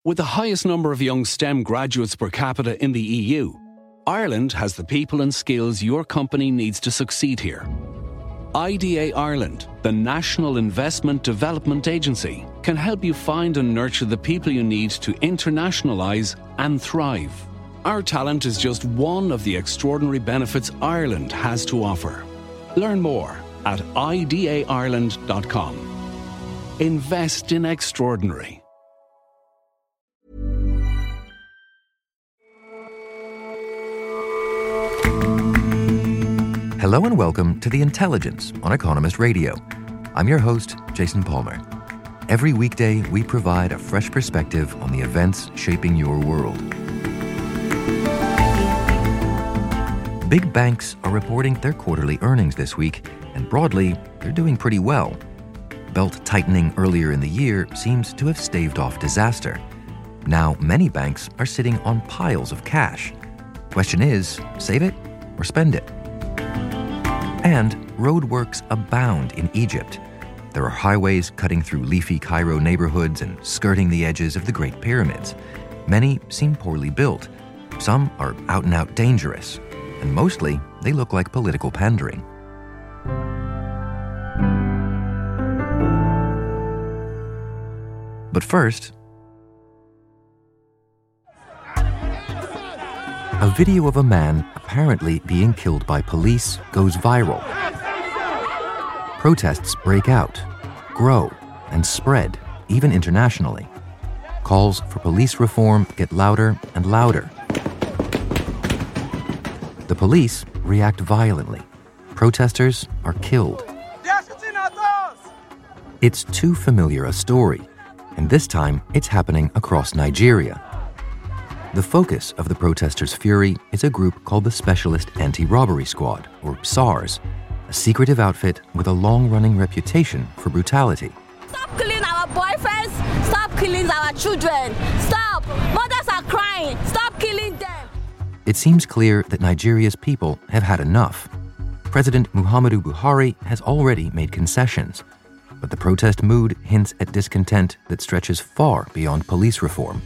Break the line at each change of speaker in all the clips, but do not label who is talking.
With the highest number of young STEM graduates per capita in the EU, Ireland has the people and skills your company needs to succeed here. IDA Ireland, the National Investment Development Agency, can help you find and nurture the people you need to internationalise and thrive. Our talent is just one of the extraordinary benefits Ireland has to offer. Learn more at idaireland.com. Invest in extraordinary.
Hello and welcome to The Intelligence on Economist Radio. I'm your host, Jason Palmer. Every weekday, we provide a fresh perspective on the events shaping your world. Big banks are reporting their quarterly earnings this week, and broadly, they're doing pretty well. Belt tightening earlier in the year seems to have staved off disaster. Now, many banks are sitting on piles of cash. Question is, save it or spend it? And roadworks abound in Egypt. There are highways cutting through leafy Cairo neighborhoods and skirting the edges of the Great Pyramids. Many seem poorly built. Some are out-and-out dangerous. And mostly, they look like political pandering. But first, a video of a man apparently being killed by police goes viral. Protests break out, grow, and spread, even internationally. Calls for police reform get louder and louder. The police react violently. Protesters are killed. It's too familiar a story, and this time it's happening across Nigeria. The focus of the protesters' fury is a group called the Specialist Anti-Robbery Squad, or SARS, a secretive outfit with a long-running reputation for brutality.
Stop killing our boyfriends! Stop killing our children! Stop! Mothers are crying! Stop killing them!
It seems clear that Nigeria's people have had enough. President Muhammadu Buhari has already made concessions, but the protest mood hints at discontent that stretches far beyond police reform.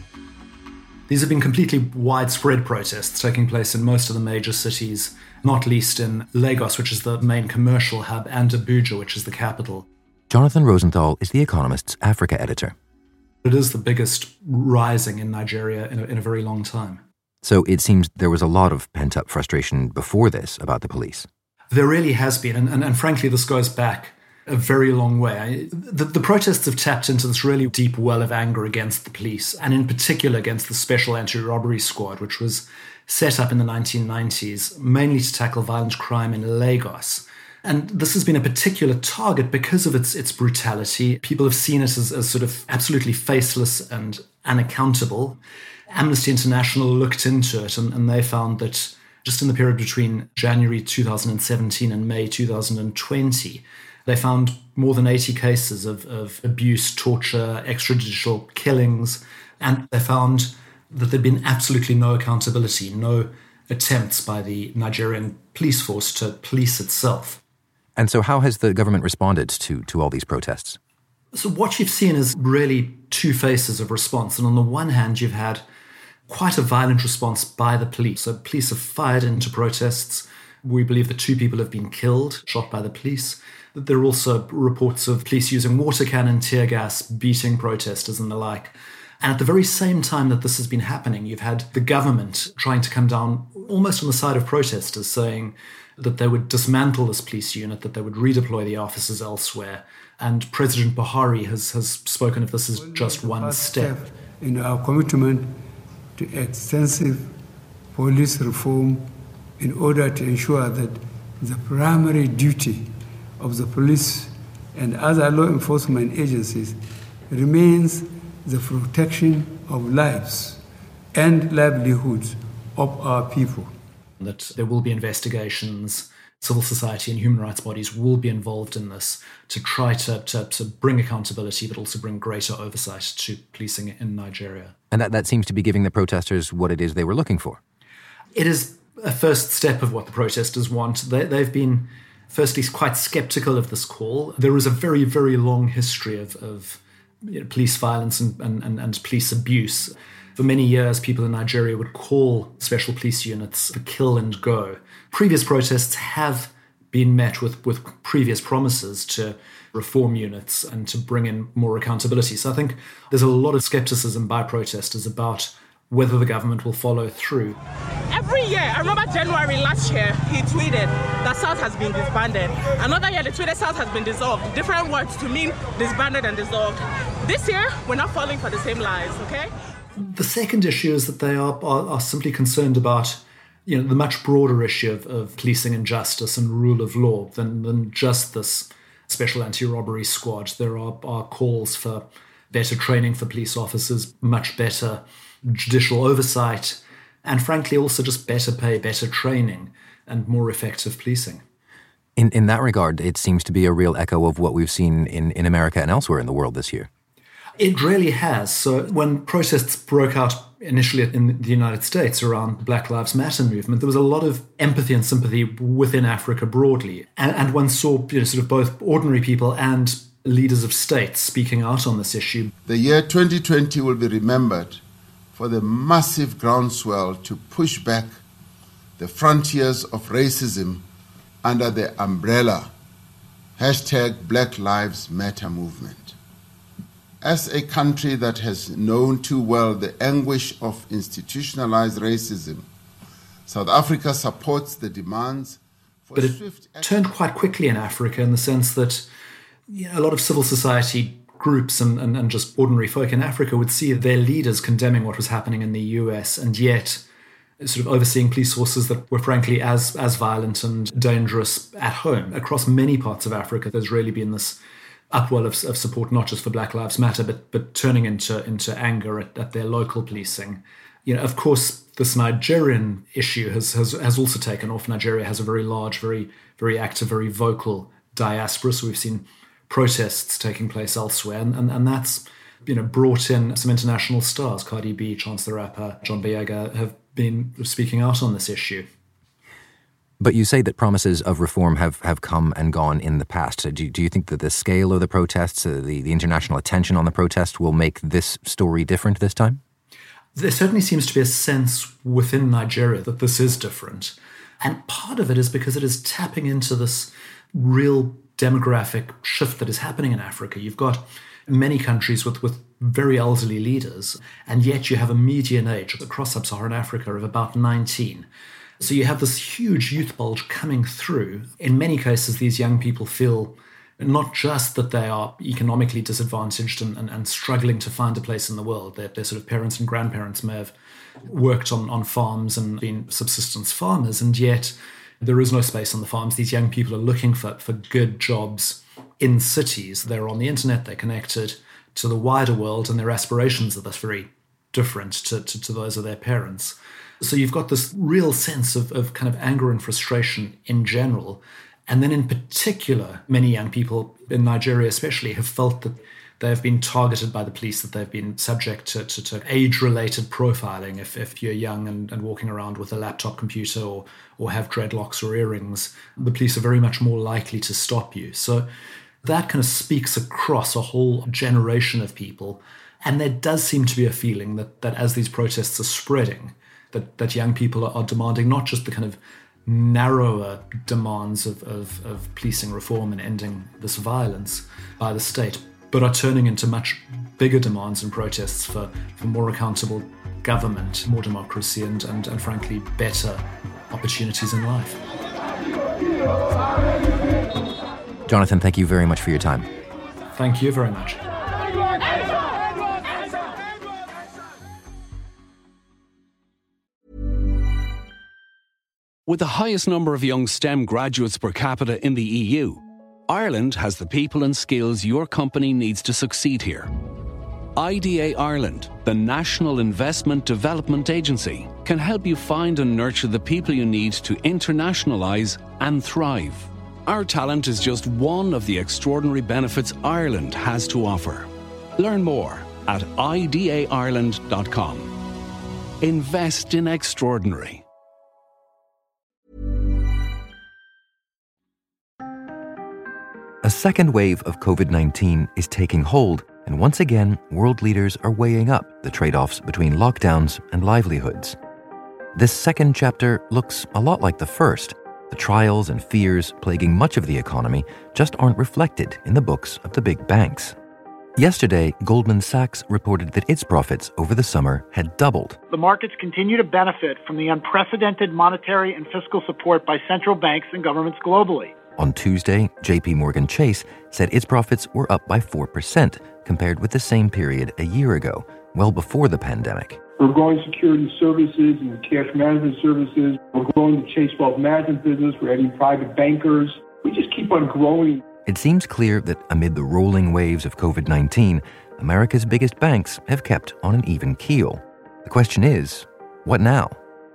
These have been completely widespread protests taking place in most of the major cities, not least in Lagos, which is the main commercial hub, and Abuja, which is the capital.
Jonathan Rosenthal is The Economist's Africa editor.
It is the biggest rising in Nigeria in a very long time.
So it seems there was a lot of pent-up frustration before this about the police.
There really has been, and frankly, this goes back a very long way. The protests have tapped into this really deep well of anger against the police, and in particular against the Special Anti-Robbery Squad, which was set up in the 1990s, mainly to tackle violent crime in Lagos. And this has been a particular target because of its brutality. People have seen it as sort of absolutely faceless and unaccountable. Amnesty International looked into it, and they found that just in the period between January 2017 and May 2020, they found more than 80 cases of abuse, torture, extrajudicial killings, and they found that there'd been absolutely no accountability, no attempts by the Nigerian police force to police itself.
And so how has the government responded to all these protests?
So what you've seen is really two phases of response. And on the one hand, you've had quite a violent response by the police. So police have fired into protests. We believe that 2 people have been killed, shot by the police. There are also reports of police using water cannon, tear gas, beating protesters and the like. And at the very same time that this has been happening, you've had the government trying to come down almost on the side of protesters, saying that they would dismantle this police unit, that they would redeploy the officers elsewhere. And President Buhari has spoken of this as just one step.
In our commitment to extensive police reform in order to ensure that the primary duty of the police and other law enforcement agencies remains the protection of lives and livelihoods of our people.
That there will be investigations, civil society and human rights bodies will be involved in this to try to bring accountability, but also bring greater oversight to policing in Nigeria.
And that seems to be giving the protesters what it is they were looking for.
It is a first step of what the protesters want. They've been, firstly, quite sceptical of this call. There is a very, very long history of police violence and police abuse. For many years, people in Nigeria would call special police units the kill and go. Previous protests have been met with previous promises to reform units and to bring in more accountability. So I think there's a lot of skepticism by protesters about whether the government will follow through.
Every year, I remember January last year, he tweeted that SARS has been disbanded. Another year, they tweeted SARS has been dissolved. Different words to mean disbanded and dissolved. This year, we're not falling for the same lies, okay?
The second issue is that they are simply concerned about the much broader issue of policing and justice and rule of law than just this special anti-robbery squad. There are calls for better training for police officers, much better judicial oversight, and frankly also just better pay, better training, and more effective policing.
In that regard, it seems to be a real echo of what we've seen in America and elsewhere in the world this year.
It really has. So when protests broke out initially in the United States around the Black Lives Matter movement, there was a lot of empathy and sympathy within Africa broadly. And one saw sort of both ordinary people and leaders of states speaking out on this issue.
The year 2020 will be remembered for the massive groundswell to push back the frontiers of racism under the umbrella #Black Lives Matter movement. As a country that has known too well the anguish of institutionalized racism, South Africa supports the demands for swift action.
But it turned quite quickly in Africa in the sense that a lot of civil society groups and just ordinary folk in Africa would see their leaders condemning what was happening in the US, and yet sort of overseeing police forces that were frankly as violent and dangerous at home. Across many parts of Africa, there's really been this upwell of support, not just for Black Lives Matter, but turning into anger at their local policing. Of course, this Nigerian issue has also taken off. Nigeria has a very large, very, very active, very vocal diaspora. So we've seen protests taking place elsewhere, and that's brought in some international stars. Cardi B, Chance the Rapper, John Boyega have been speaking out on this issue.
But you say that promises of reform have come and gone in the past. Do you think that the scale of the protests, the international attention on the protest will make this story different this time?
There certainly seems to be a sense within Nigeria that this is different. And part of it is because it is tapping into this real demographic shift that is happening in Africa. You've got many countries with very elderly leaders, and yet you have a median age across sub-Saharan Africa of about 19. So you have this huge youth bulge coming through. In many cases, these young people feel not just that they are economically disadvantaged and struggling to find a place in the world. Their sort of parents and grandparents may have worked on farms and been subsistence farmers, and yet there is no space on the farms. These young people are looking for good jobs in cities. They're on the internet, they're connected to the wider world, and their aspirations are thus very different to those of their parents. So you've got this real sense of kind of anger and frustration in general. And then in particular, many young people in Nigeria especially have felt that they have been targeted by the police, that they've been subject to age-related profiling. If you're young and walking around with a laptop computer or have dreadlocks or earrings, the police are very much more likely to stop you. So that kind of speaks across a whole generation of people. And there does seem to be a feeling that as these protests are spreading, that young people are demanding not just the kind of narrower demands of policing reform and ending this violence by the state, but are turning into much bigger demands and protests for more accountable government, more democracy, and frankly, better opportunities in life.
Jonathan, thank you very much for your time.
Thank you very much.
With the highest number of young STEM graduates per capita in the EU, Ireland has the people and skills your company needs to succeed here. IDA Ireland, the National Investment Development Agency, can help you find and nurture the people you need to internationalise and thrive. Our talent is just one of the extraordinary benefits Ireland has to offer. Learn more at idaireland.com. Invest in extraordinary.
A second wave of COVID-19 is taking hold, And once again, world leaders are weighing up the trade-offs between lockdowns and livelihoods. This second chapter looks a lot like the first. The trials and fears plaguing much of the economy just aren't reflected in the books of the big banks. Yesterday, Goldman Sachs reported that its profits over the summer had doubled.
The markets continue to benefit from the unprecedented monetary and fiscal support by central banks and governments globally.
On Tuesday, JP Morgan Chase said its profits were up by 4% compared with the same period a year ago, well before the pandemic.
We're growing security services and cash management services. We're growing the Chase Wealth Management business. We're adding private bankers. We just keep on growing.
It seems clear that amid the rolling waves of COVID-19, America's biggest banks have kept on an even keel. The question is, what now?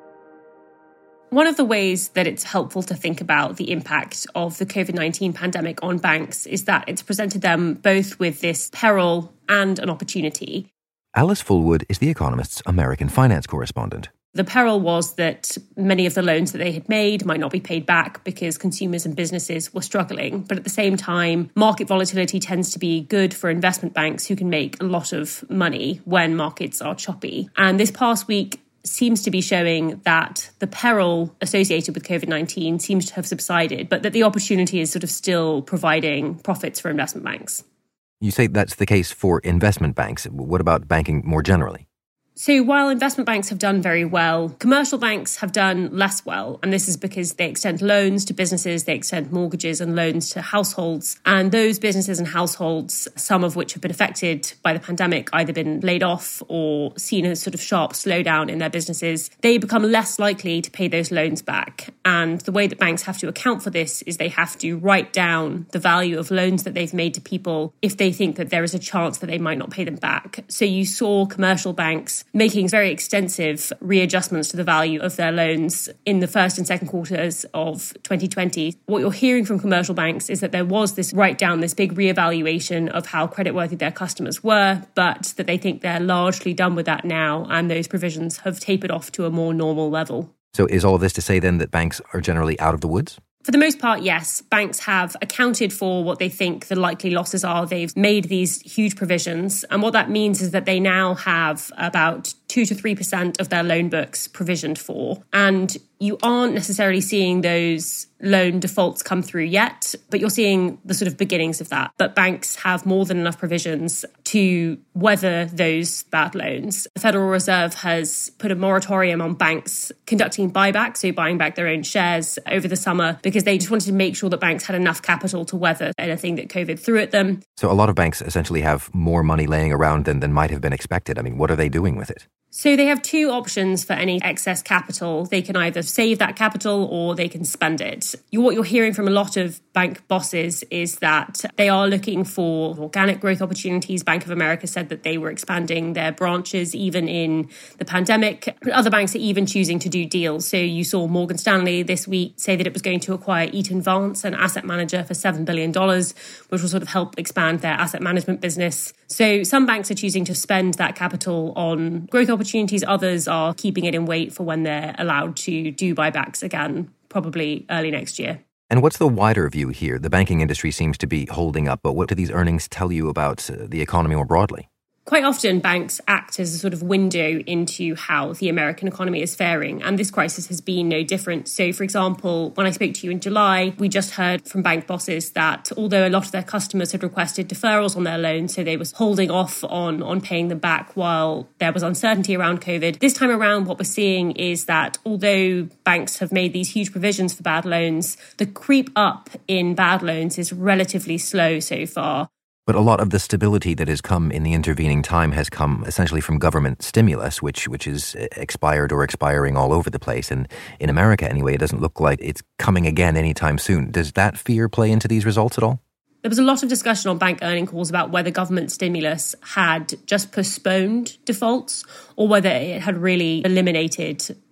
One of the ways that it's helpful to think about the impact of the COVID-19 pandemic on banks is that it's presented them both with this peril and an opportunity.
Alice Fullwood is The Economist's American finance correspondent.
The peril was that many of the loans that they had made might not be paid back because consumers and businesses were struggling. But at the same time, market volatility tends to be good for investment banks who can make a lot of money when markets are choppy. And this past week seems to be showing that the peril associated with COVID-19 seems to have subsided, but that the opportunity is sort of still providing profits for investment banks.
You say that's the case for investment banks. What about banking more generally?
So while investment banks have done very well, commercial banks have done less well. And this is because they extend loans to businesses, they extend mortgages and loans to households. And those businesses and households, some of which have been affected by the pandemic, either been laid off or seen a sort of sharp slowdown in their businesses, they become less likely to pay those loans back. And the way that banks have to account for this is they have to write down the value of loans that they've made to people if they think that there is a chance that they might not pay them back. So you saw commercial banks making very extensive readjustments to the value of their loans in the first and second quarters of 2020. What you're hearing from commercial banks is that there was this write-down, this big reevaluation of how creditworthy their customers were, but that they think they're largely done with that now, and those provisions have tapered off to a more normal level.
So is all of this to say then that banks are generally out of the woods?
For the most part, yes. Banks have accounted for what they think the likely losses are. They've made these huge provisions. And what that means is that they now have about 2 to 3% of their loan books provisioned for. And you aren't necessarily seeing those loan defaults come through yet, but you're seeing the sort of beginnings of that. But banks have more than enough provisions to weather those bad loans. The Federal Reserve has put a moratorium on banks conducting buybacks, so buying back their own shares over the summer, because they just wanted to make sure that banks had enough capital to weather anything that COVID threw at them.
So a lot of banks essentially have more money laying around than might have been expected. I mean, what are they doing with it?
So they have two options for any excess capital. They can either save that capital or they can spend it. What you're hearing from a lot of bank bosses is that they are looking for organic growth opportunities. Bank of America said that they were expanding their branches even in the pandemic. Other banks are even choosing to do deals. So you saw Morgan Stanley this week say that it was going to acquire Eaton Vance, an asset manager, for $7 billion, which will sort of help expand their asset management business. So some banks are choosing to spend that capital on growth opportunities. Others are keeping it in wait for when they're allowed to do buybacks again, probably early next year.
And what's the wider view here? The banking industry seems to be holding up, but what do these earnings tell you about the economy more broadly?
Quite often, banks act as a sort of window into how the American economy is faring, and this crisis has been no different. So, for example, when I spoke to you in July, we just heard from bank bosses that although a lot of their customers had requested deferrals on their loans, so they was holding off on paying them back while there was uncertainty around COVID, this time around what we're seeing is that although banks have made these huge provisions for bad loans, the creep up in bad loans is relatively slow so far.
But a lot of the stability that has come in the intervening time has come essentially from government stimulus, which is expired or expiring all over the place. And in America, anyway, it doesn't look like it's coming again anytime soon. Does that fear play into these results at all?
There was a lot of discussion on bank earning calls about whether government stimulus had just postponed defaults or whether it had really eliminated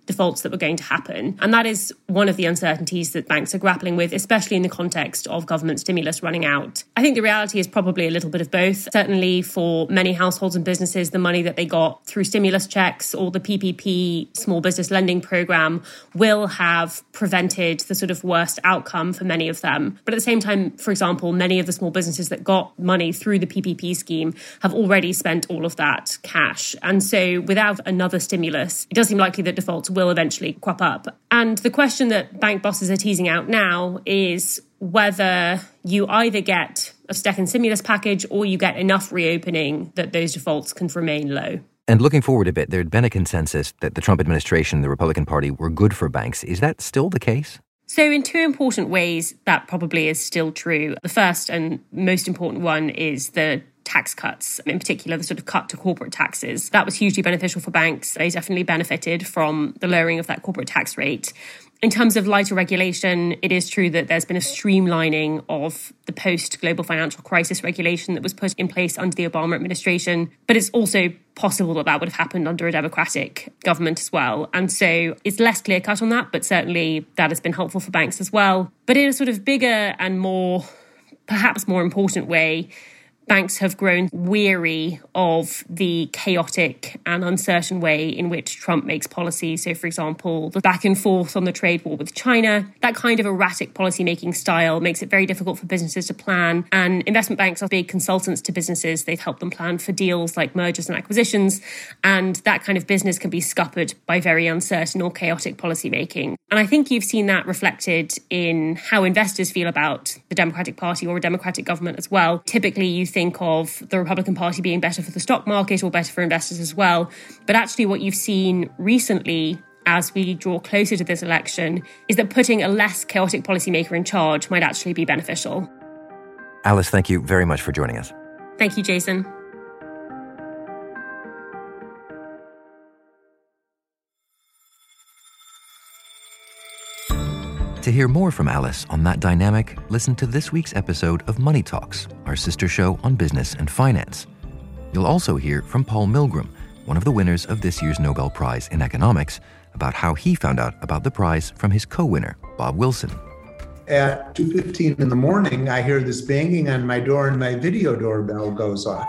defaults that were going to happen. And that is one of the uncertainties that banks are grappling with, especially in the context of government stimulus running out. I think the reality is probably a little bit of both. Certainly for many households and businesses, the money that they got through stimulus checks or the PPP small business lending program will have prevented the sort of worst outcome for many of them. But at the same time, for example, many of the small businesses that got money through the PPP scheme have already spent all of that cash. And so without another stimulus, it does seem likely that defaults will eventually crop up. And the question that bank bosses are teasing out now is whether you either get a second stimulus package or you get enough reopening that those defaults can remain low.
And looking forward a bit, there had been a consensus that the Trump administration and the Republican Party were good for banks. Is that still the case?
So in two important ways, that probably is still true. The first and most important one is the tax cuts, in particular the sort of cut to corporate taxes. That was hugely beneficial for banks. They definitely benefited from the lowering of that corporate tax rate. In terms of lighter regulation, it is true that there's been a streamlining of the post-global financial crisis regulation that was put in place under the Obama administration. But it's also possible that that would have happened under a Democratic government as well. And so it's less clear-cut on that, but certainly that has been helpful for banks as well. But in a sort of bigger and perhaps more important way, banks have grown weary of the chaotic and uncertain way in which Trump makes policy. So, for example, the back and forth on the trade war with China, that kind of erratic policymaking style makes it very difficult for businesses to plan. And investment banks are big consultants to businesses. They've helped them plan for deals like mergers and acquisitions. And that kind of business can be scuppered by very uncertain or chaotic policymaking. And I think you've seen that reflected in how investors feel about the Democratic Party or a Democratic government as well. Typically, you think of the Republican Party being better for the stock market or better for investors as well. But actually what you've seen recently as we draw closer to this election is that putting a less chaotic policymaker in charge might actually be beneficial.
Alice, thank you very much for joining us.
Thank you, Jason.
To hear more from Alice on that dynamic, listen to this week's episode of Money Talks, our sister show on business and finance. You'll also hear from Paul Milgrom, one of the winners of this year's Nobel Prize in Economics, about how he found out about the prize from his co-winner, Bob Wilson.
At 2:15 in the morning, I hear this banging on my door and my video doorbell goes off.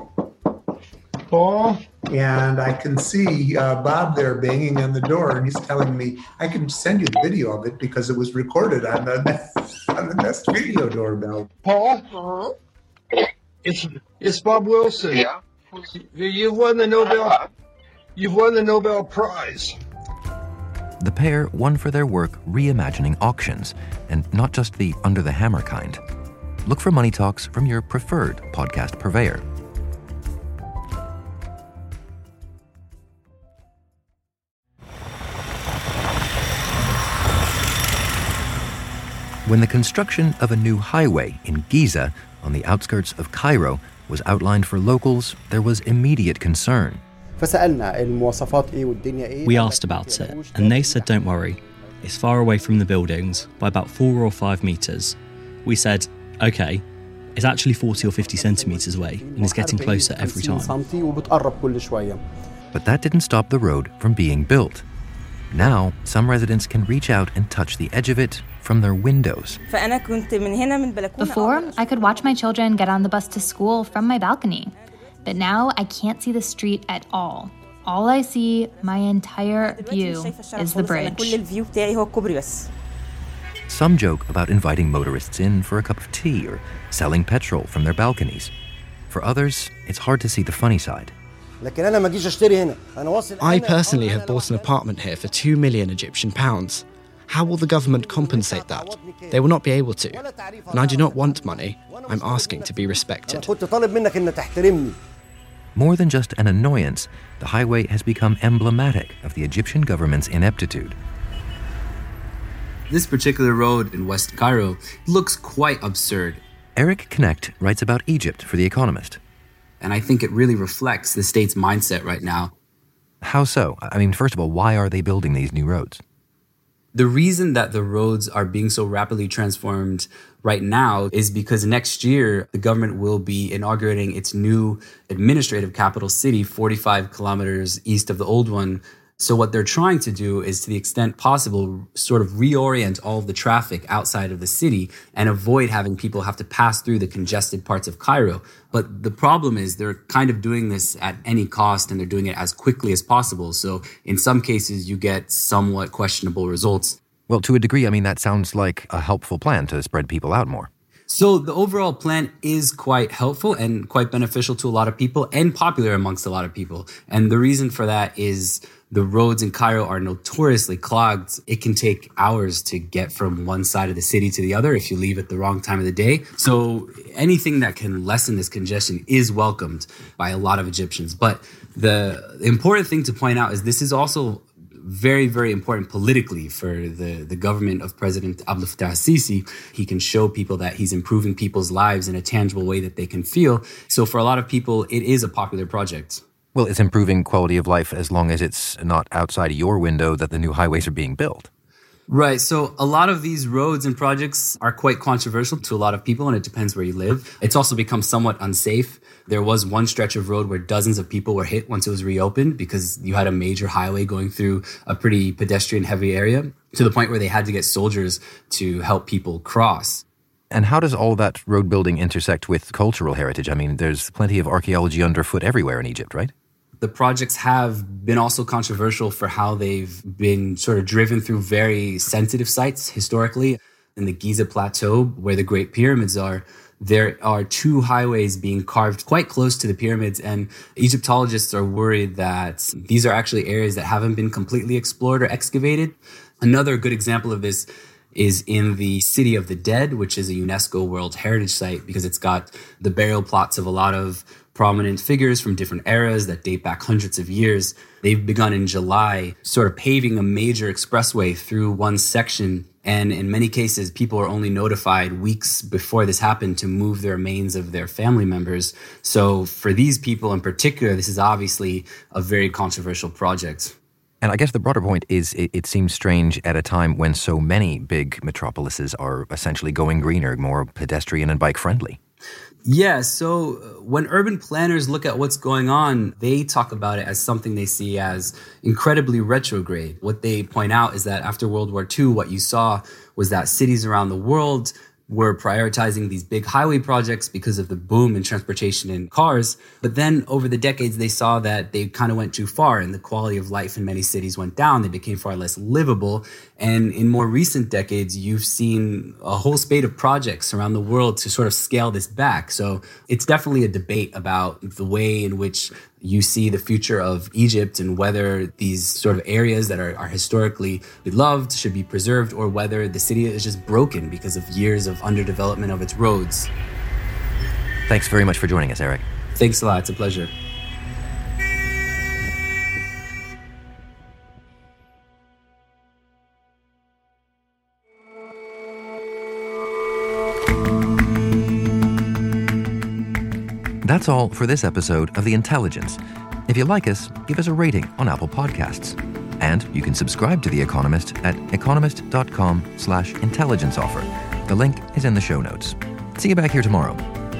Paul? And I can see Bob there banging on the door, and he's telling me, I can send you the video of it because it was recorded on the Nest video doorbell.
Paul? It's Bob Wilson. Yeah. You've won the Nobel Prize.
The pair won for their work reimagining auctions, and not just the under-the-hammer kind. Look for Money Talks from your preferred podcast purveyor. When the construction of a new highway in Giza, on the outskirts of Cairo, was outlined for locals, there was immediate concern.
We asked about it, and they said, don't worry, it's far away from the buildings by about 4 or 5 meters. We said, okay, it's actually 40 or 50 centimeters away and is getting closer every time.
But that didn't stop the road from being built. Now, some residents can reach out and touch the edge of it from their windows.
Before, I could watch my children get on the bus to school from my balcony. But now I can't see the street at all. All I see, my entire view, is the bridge.
Some joke about inviting motorists in for a cup of tea or selling petrol from their balconies. For others, it's hard to see the funny side.
I personally have bought an apartment here for 2 million Egyptian pounds. How will the government compensate that? They will not be able to. And I do not want money. I'm asking to be respected.
More than just an annoyance, the highway has become emblematic of the Egyptian government's ineptitude.
This particular road in West Cairo looks quite absurd.
Eric Knecht writes about Egypt for The Economist.
And I think it really reflects the state's mindset right now.
How so? I mean, first of all, why are they building these new roads?
The reason that the roads are being so rapidly transformed right now is because next year, the government will be inaugurating its new administrative capital city, 45 kilometers east of the old one, So what they're trying to do is, to the extent possible, sort of reorient all of the traffic outside of the city and avoid having people have to pass through the congested parts of Cairo. But the problem is they're kind of doing this at any cost, and they're doing it as quickly as possible. So in some cases, you get somewhat questionable results.
Well, to a degree, I mean, that sounds like a helpful plan to spread people out more.
So the overall plan is quite helpful and quite beneficial to a lot of people and popular amongst a lot of people. And the reason for that is the roads in Cairo are notoriously clogged. It can take hours to get from one side of the city to the other if you leave at the wrong time of the day. So anything that can lessen this congestion is welcomed by a lot of Egyptians. But the important thing to point out is this is also very, very important politically for the government of President Abdel Fattah al-Sisi. He can show people that he's improving people's lives in a tangible way that they can feel. So for a lot of people, it is a popular project.
Well, it's improving quality of life as long as it's not outside of your window that the new highways are being built.
Right. So a lot of these roads and projects are quite controversial to a lot of people, and it depends where you live. It's also become somewhat unsafe. There was one stretch of road where dozens of people were hit once it was reopened because you had a major highway going through a pretty pedestrian-heavy area, to the point where they had to get soldiers to help people cross.
And how does all that road building intersect with cultural heritage? I mean, there's plenty of archaeology underfoot everywhere in Egypt, right?
The projects have been also controversial for how they've been sort of driven through very sensitive sites historically. In the Giza Plateau, where the Great Pyramids are, there are two highways being carved quite close to the pyramids, and Egyptologists are worried that these are actually areas that haven't been completely explored or excavated. Another good example of this is in the City of the Dead, which is a UNESCO World Heritage Site because it's got the burial plots of a lot of prominent figures from different eras that date back hundreds of years. They've begun in July sort of paving a major expressway through one section. And in many cases, people are only notified weeks before this happened to move the remains of their family members. So for these people in particular, this is obviously a very controversial project.
And I guess the broader point is it seems strange at a time when so many big metropolises are essentially going greener, more pedestrian and bike friendly.
Yeah, so when urban planners look at what's going on, they talk about it as something they see as incredibly retrograde. What they point out is that after World War II, what you saw was that cities around the world were prioritizing these big highway projects because of the boom in transportation in cars. But then over the decades, they saw that they kind of went too far and the quality of life in many cities went down. They became far less livable. And in more recent decades, you've seen a whole spate of projects around the world to sort of scale this back. So it's definitely a debate about the way in which you see the future of Egypt and whether these sort of areas that are historically beloved should be preserved, or whether the city is just broken because of years of underdevelopment of its roads.
Thanks very much for joining us, Eric.
Thanks a lot. It's a pleasure.
That's all for this episode of The Intelligence. If you like us, give us a rating on Apple Podcasts. And you can subscribe to The Economist at economist.com/intelligence offer. The link is in the show notes. See you back here tomorrow.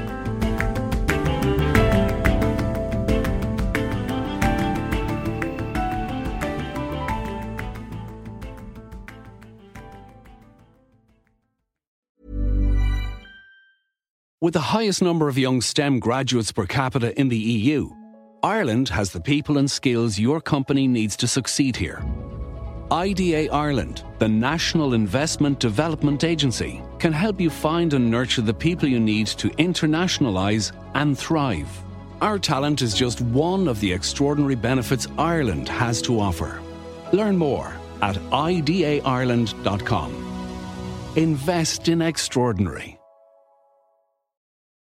With the highest number of young STEM graduates per capita in the EU, Ireland has the people and skills your company needs to succeed here. IDA Ireland, the National Investment Development Agency, can help you find and nurture the people you need to internationalise and thrive. Our talent is just one of the extraordinary benefits Ireland has to offer. Learn more at idaireland.com. Invest in extraordinary.